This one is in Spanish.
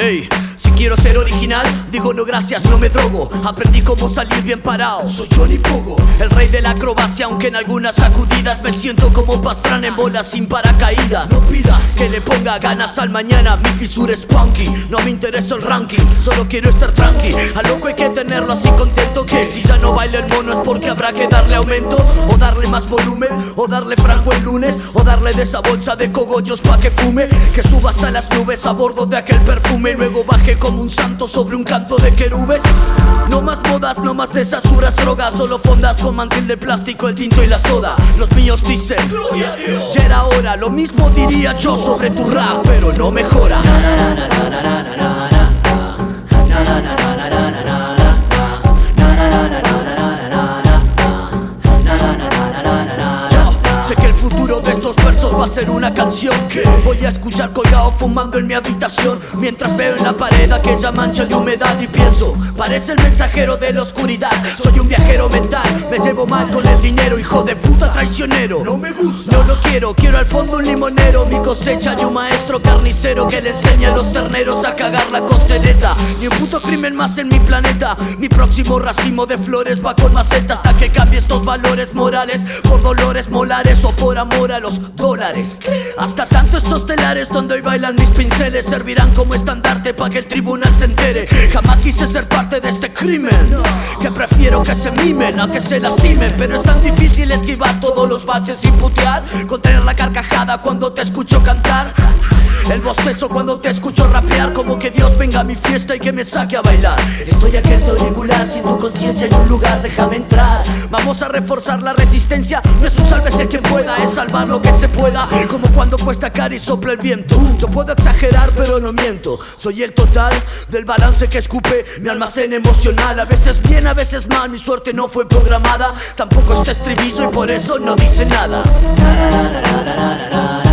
Ey, si quiero ser original, digo no gracias, no me drogo. Aprendí cómo salir bien parado, soy Johnny Pogo, el rey de la acrobacia, aunque en algunas sacudidas me siento como Pastrana en bolas sin paracaídas. No pidas que le ponga ganas al mañana, mi fisura es punky. No me interesa el ranking, solo quiero estar tranqui. A loco hay que tenerlo así contento, que si ya no baila el mono es porque habrá que darle aumento, o darle más volumen, o darle franco el lunes, o darle de esa bolsa de cogollos pa' que fume, que suba hasta las nubes a bordo de aquel perfume, luego baje como un santo sobre un canto de querubes. No más modas, no más de esas duras drogas, solo fondas con mantil de plástico, el tinto y la soda. Los míos dicen, ya era hora, lo mismo diría yo sobre tu rap, pero no mejora. Sé que el futuro de estos versos va a ser una canción que voy a escuchar colgado fumando en mi habitación, mientras veo en la pared aquella mancha de humedad y pienso, parece el mensajero de la oscuridad. Soy un viajero mental, me llevo mal con el dinero, hijo de puta traicionero. No me gusta, no lo quiero, quiero al fondo un limonero, mi cosecha y un maestro carnicero que le enseña a los terneros a cagar la costeleta. Ni un puto crimen más en mi planeta, mi próximo racimo de flores va con maceta hasta que cambie estos valores morales por dolores molares o por amor a los dólares. Hasta tanto estos telares donde hoy bailan mis pinceles servirán como estandarte para que el tribunal se entere. Jamás quise ser parte de este crimen, que prefiero que se mimen a que se lastimen, pero es tan difícil esquivar todos los baches y putear, contener la carcajada cuando te escucho cantar, el bostezo cuando te escucho rapear, como que Dios venga a mi fiesta y que me saque a bailar. Estoy aquí en tu auricular, sin tu conciencia en un lugar, déjame entrar. Vamos a reforzar la resistencia, no es un sálvese quien pueda, es salvar lo que se pueda, como cuando cuesta cara y sopla el viento. Yo puedo exagerar pero no miento, soy el total del balance que escupe mi almacén emocional. A veces bien, a veces mal, mi suerte no fue programada, tampoco está estribillo y por eso no dice nada.